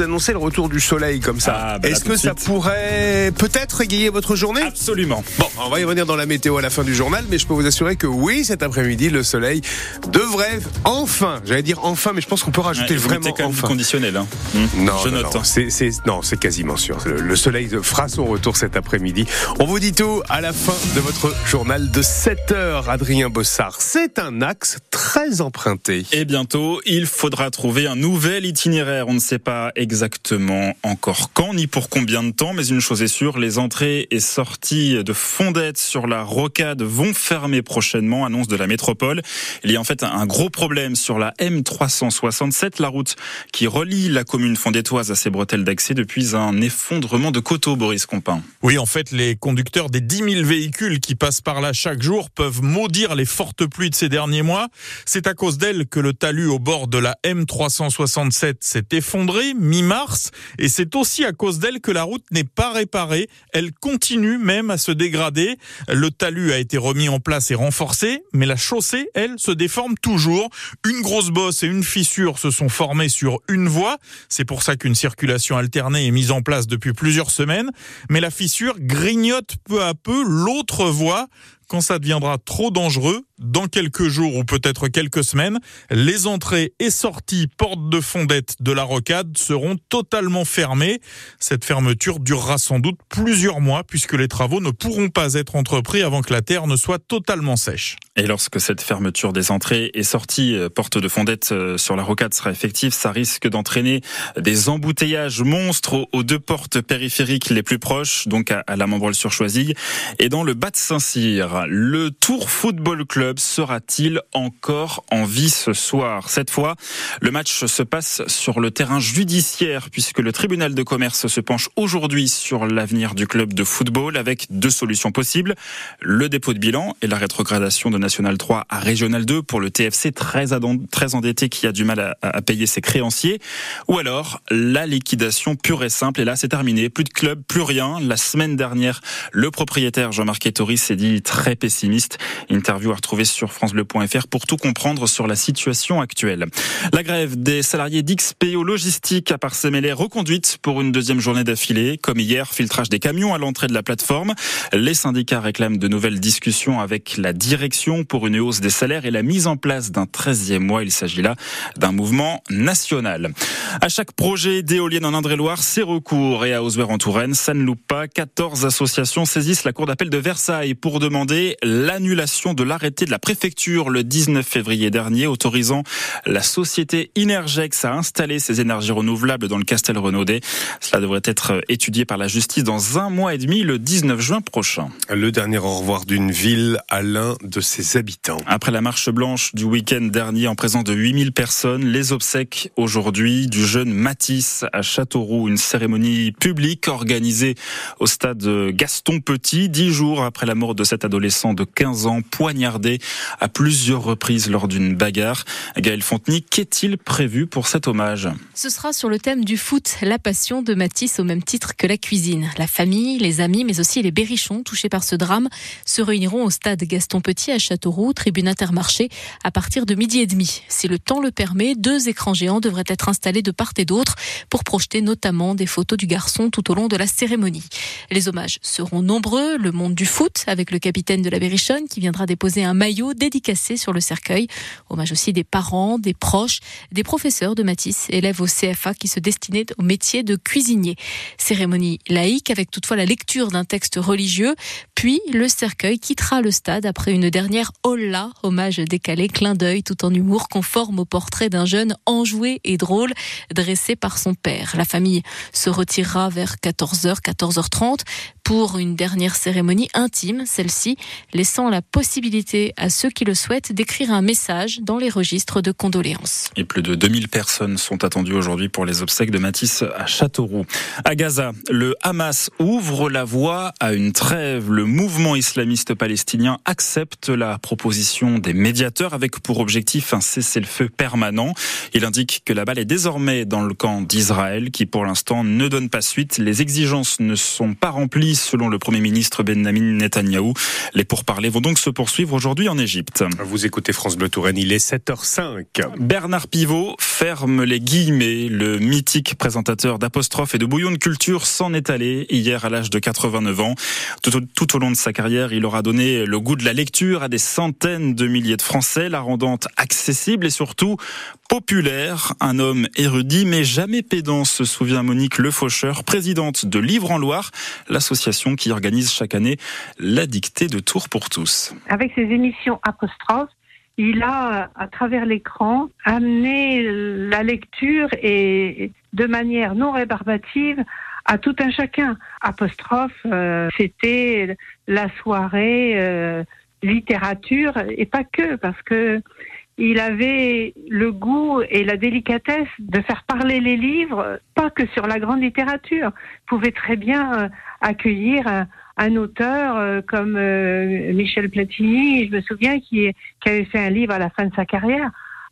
vous annoncer le retour du soleil comme ça. Est-ce que ça pourrait peut-être égayer votre journée ? Absolument. Bon, on va y revenir dans la météo à la fin du journal, mais je peux vous assurer que oui, cet après-midi, le soleil devrait j'allais dire enfin, mais je pense qu'on peut rajouter vraiment enfin. Conditionnel. Hein. Non, je note. C'est quasiment sûr. Le soleil fera son retour cet après-midi. On vous dit tout à la fin de votre journal de 7h, Adrien Bossard. C'est un axe très emprunté. Et bientôt, il faudra trouver un nouvel itinéraire. On ne sait pas exactement encore quand, ni pour combien de temps, mais une chose est sûre, les entrées et sorties de Fondettes sur la rocade vont fermer prochainement, annonce de la métropole. Il y a en fait un gros problème sur la M367, la route qui relie la commune fondettoise à ses bretelles d'accès depuis un effondrement de coteaux, Boris Compin. Oui, en fait, les conducteurs des 10 000 véhicules qui passent par là chaque jour peuvent maudire les fortes pluies de ces derniers mois. C'est à cause d'elles que le talus au bord de la M367 s'est effondré mi-mars, et c'est aussi à cause d'elles que la route n'est pas réparée. Elle continue même à se dégrader. Le talus a été remis en place et renforcé, mais la chaussée, elle, se déforme toujours. Une grosse bosse et une fissure se sont formées sur une voie. C'est pour ça qu'une circulation alternée est mise en place depuis plusieurs semaines. Mais la fissure grignote peu à peu l'autre voie. Quand ça deviendra trop dangereux, dans quelques jours ou peut-être quelques semaines, les entrées et sorties portes de Fondettes de la rocade seront totalement fermées. Cette fermeture durera sans doute plusieurs mois puisque les travaux ne pourront pas être entrepris avant que la terre ne soit totalement sèche. Et lorsque cette fermeture des entrées et sorties portes de Fondettes sur la rocade sera effective, ça risque d'entraîner des embouteillages monstres aux deux portes périphériques les plus proches, donc à la Membrolle-sur-Choisille et dans le bas de Saint-Cyr. Le Tours Football Club sera-t-il encore en vie ce soir ? Cette fois, le match se passe sur le terrain judiciaire puisque le tribunal de commerce se penche aujourd'hui sur l'avenir du club de football avec deux solutions possibles. Le dépôt de bilan et la rétrogradation de National 3 à Régional 2 pour le TFC très endetté qui a du mal à payer ses créanciers. Ou alors la liquidation pure et simple. Et là, c'est terminé. Plus de club, plus rien. La semaine dernière, le propriétaire Jean-Marc Ettori s'est dit très pessimiste. Interview à retrouver sur francebleu.fr pour tout comprendre sur la situation actuelle. La grève des salariés d'XPO Logistique à Parcelles reconduite pour une deuxième journée d'affilée. Comme hier, filtrage des camions à l'entrée de la plateforme. Les syndicats réclament de nouvelles discussions avec la direction pour une hausse des salaires et la mise en place d'un 13e mois. Il s'agit là d'un mouvement national. À chaque projet d'éolienne en Indre-et-Loire, c'est recours. Et à Auzouer en Touraine, ça ne loupe pas. 14 associations saisissent la cour d'appel de Versailles pour demander l'annulation de l'arrêté de la préfecture le 19 février dernier autorisant la société Inergex à installer ses énergies renouvelables dans le Castel Renaudet. Cela devrait être étudié par la justice dans 1 mois et demi, le 19 juin prochain. Le dernier au revoir d'une ville à l'un de ses habitants. Après la marche blanche du week-end dernier en présence de 8000 personnes, les obsèques aujourd'hui du jeune Mathis à Châteauroux. Une cérémonie publique organisée au stade Gaston Petit, 10 jours après la mort de cet adolescent de 15 ans, poignardé à plusieurs reprises lors d'une bagarre. Gaël Fontenay, qu'est-il prévu pour cet hommage ? Ce sera sur le thème du foot, la passion de Mathis au même titre que la cuisine. La famille, les amis, mais aussi les berrichons touchés par ce drame se réuniront au stade Gaston Petit à Châteauroux, tribune Intermarché, à partir de 12h30. Si le temps le permet, 2 écrans géants devraient être installés de part et d'autre pour projeter notamment des photos du garçon tout au long de la cérémonie. Les hommages seront nombreux, le monde du foot avec le capitaine de la Berrichonne qui viendra déposer un maillot dédicacé sur le cercueil. Hommage aussi des parents, des proches, des professeurs de Mathis, élèves au CFA qui se destinaient au métier de cuisinier. Cérémonie laïque avec toutefois la lecture d'un texte religieux, puis le cercueil quittera le stade après une dernière holla, hommage décalé, clin d'œil tout en humour conforme au portrait d'un jeune enjoué et drôle dressé par son père. La famille se retirera vers 14h, 14h30 pour une dernière cérémonie intime, celle-ci laissant la possibilité à ceux qui le souhaitent d'écrire un message dans les registres de condoléances. Et plus de 2000 personnes sont attendues aujourd'hui pour les obsèques de Mathis à Châteauroux. À Gaza, le Hamas ouvre la voie à une trêve. Le mouvement islamiste palestinien accepte la proposition des médiateurs avec pour objectif un cessez-le-feu permanent. Il indique que la balle est désormais dans le camp d'Israël qui pour l'instant ne donne pas suite. Les exigences ne sont pas remplies selon le Premier ministre Benjamin Netanyahou. Les pourparlers vont donc se poursuivre aujourd'hui en Égypte. Vous écoutez France Bleu Touraine, il est 7h05. Bernard Pivot ferme les guillemets. Le mythique présentateur d'Apostrophe et de Bouillon de Culture s'en est allé hier à l'âge de 89 ans. Tout au long de sa carrière, il aura donné le goût de la lecture à des centaines de milliers de Français, la rendant accessible et surtout populaire. Un homme érudit mais jamais pédant, se souvient Monique Le Faucheur, présidente de Livre en Loire, l'association qui organise chaque année la dictée de Tours pour tous. Avec ses émissions Apostrophe, il a, à travers l'écran, amené la lecture et de manière non rébarbative à tout un chacun. Apostrophe, c'était la soirée littérature et pas que, parce que il avait le goût et la délicatesse de faire parler les livres, pas que sur la grande littérature. Il pouvait très bien accueillir un auteur comme Michel Platini, je me souviens, qui avait fait un livre à la fin de sa carrière.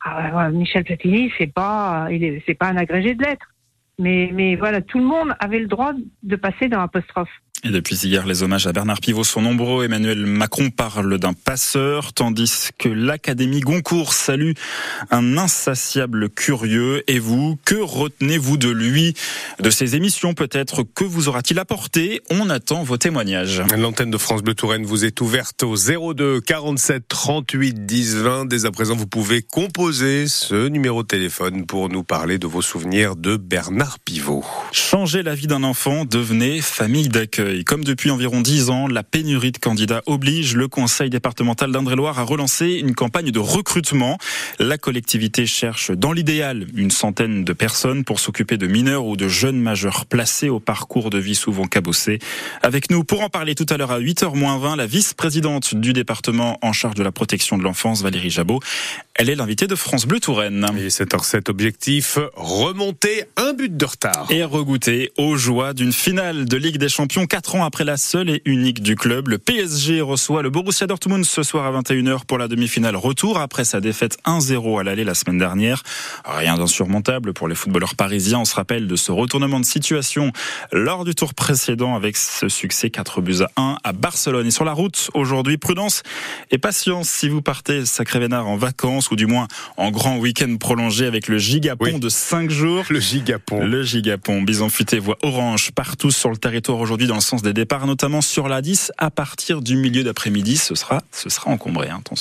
Michel Platini, c'est pas un agrégé de lettres. Mais voilà, tout le monde avait le droit de passer dans Apostrophe. Et depuis hier, les hommages à Bernard Pivot sont nombreux. Emmanuel Macron parle d'un passeur, tandis que l'Académie Goncourt salue un insatiable curieux. Et vous, que retenez-vous de lui, de ses émissions peut-être? Que vous aura-t-il apporté? On attend vos témoignages. L'antenne de France Bleu Touraine vous est ouverte au 02 47 38 10 20. Dès à présent, vous pouvez composer ce numéro de téléphone pour nous parler de vos souvenirs de Bernard Pivot. Changer la vie d'un enfant, devenez famille d'accueil. Comme depuis environ 10 ans, la pénurie de candidats oblige le conseil départemental d'Indre-et-Loire à relancer une campagne de recrutement. La collectivité cherche dans l'idéal une centaine de personnes pour s'occuper de mineurs ou de jeunes majeurs placés au parcours de vie souvent cabossé. Avec nous pour en parler tout à l'heure à 8h-20, la vice-présidente du département en charge de la protection de l'enfance, Valérie Jabot. Elle est l'invitée de France Bleu Touraine. Et 7h07, objectif, remonter un but de retard. Et regoûter aux joies d'une finale de Ligue des Champions 4 ans après la seule et unique du club. Le PSG reçoit le Borussia Dortmund ce soir à 21h pour la demi-finale retour après sa défaite 1-0 à l'aller la semaine dernière. Rien d'insurmontable pour les footballeurs parisiens. On se rappelle de ce retournement de situation lors du tour précédent avec ce succès 4-1 à Barcelone. Et sur la route, aujourd'hui, prudence et patience si vous partez Sacré-Vénard en vacances ou du moins en grand week-end prolongé avec le gigapont de 5 jours. Le gigapont. Bison futé voie orange partout sur le territoire aujourd'hui dans le sens des départs, notamment sur la 10 à partir du milieu d'après-midi. Ce sera encombré, attention.